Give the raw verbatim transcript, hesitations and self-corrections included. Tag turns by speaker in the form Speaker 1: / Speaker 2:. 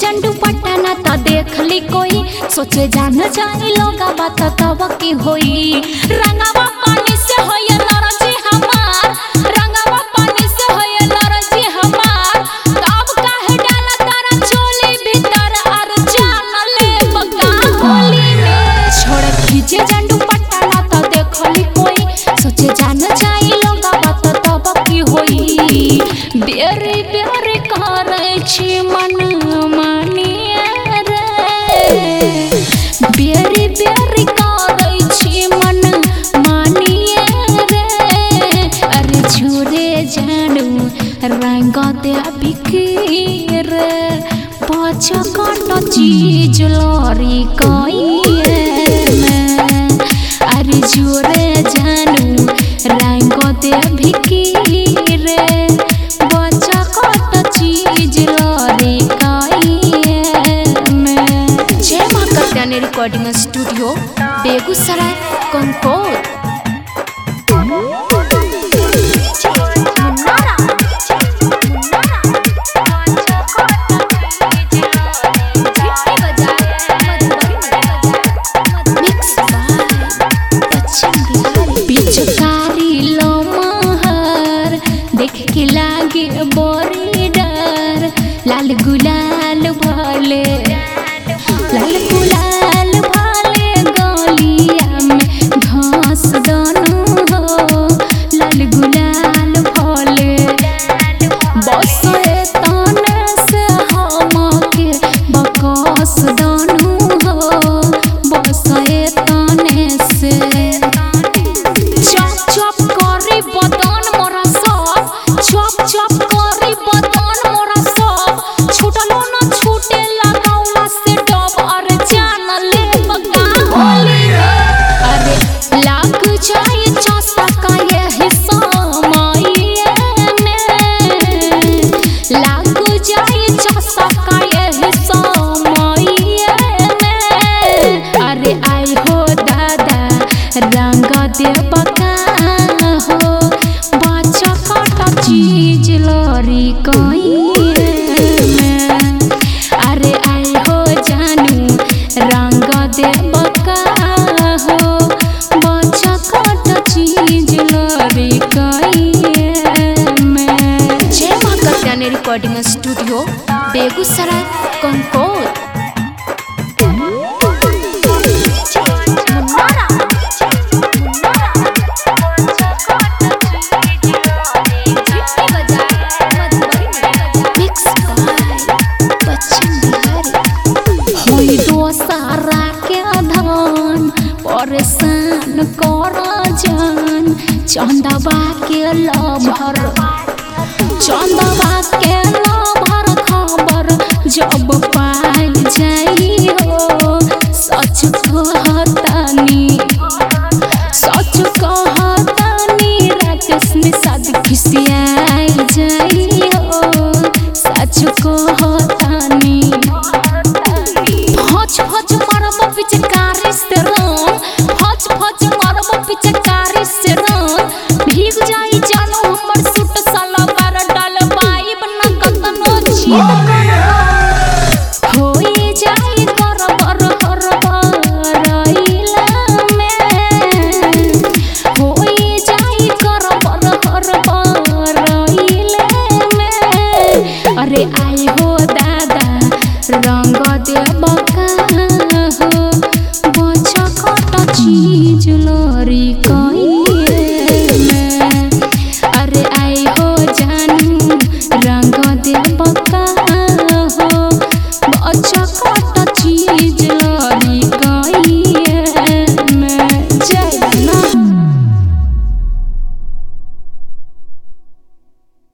Speaker 1: झंडू पटाना तो देख ली कोई सोचे जान जाए लोगा बात तब की होई रंगावा पानी से होए नरजी हमार रंगावा पानी से होए नरजी हमार तब काहे डाला तारा चोली भीतर और जान ले बका होली में छोड़ खींचे झंडू पटाना तो देख ली कोई सोचे जान जाए लोगा बात तब की होई बेरी बेरी करे छी मन मानिए रे बेरी बेरी करे छी मन मानिए रे अरे छोरे जानू रंग दे बिकी रे पाछा काटा चीज लरी कइए में अरे छोरे जानू रंग दे बिकी रे रिकॉर्डिंग स्टूडियो बेगूसराय कंकोट पिचकारी लो महर देख के लागे बड़ी डर लाल गुलाल भले लाल गुलाल भाले गलिया में घास दानू हो लाल गुलाल भाले बस ताने से हम के बकस दानू हो बस ताने से चप चप करी बदन मोरा सब चप चप करी बदन मोरा सब छूटलो न छूटे लगावला से जाए चौसा का ये हिस्सा माये में लाग जाए चौसा का ये हिस्सा माये में अरे आई हो दादा रंग दे बका हो बाचा काटा चीज लरी कइए में अरे आई हो जानू रंग दे बका हो रिकॉर्डिंग स्टूडियो बेगूसराय कंकोट सारा के धन परेशान कर जान चंदवा के लभर चंदवा के लभर खबर जब पाई जाई हो सच कहतानी सच कहतानी राकेश निषाद खिसियाई जाई हो सच कहतानी फच फच मरब पिचकारी से रंग फच फच मरब पिचकारी से रंग भीग जाई जानो हमर सूट सलवार डालबाई बना कतनो चीत होई जाई करबर हरबरइला में होई जाई करबर हरबरइला में अरे आई हो दादा रंग दे बका हो बचा काटा चीज लरी कइए में अरे आई हो जानू रंग दे बका हो बचा